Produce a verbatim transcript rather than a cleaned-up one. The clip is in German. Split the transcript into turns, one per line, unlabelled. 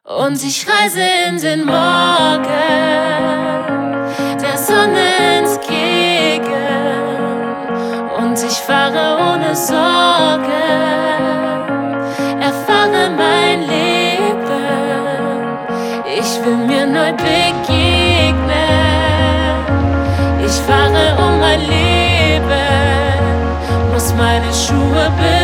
Und ich reise in den Morgen, der Sonne entgegen. Und ich fahre ohne Sorgen, erfahre mein Leben. Ich will mir neu begegnen. Ich fahre um mein Leben, muss meine Schuhe bewegen.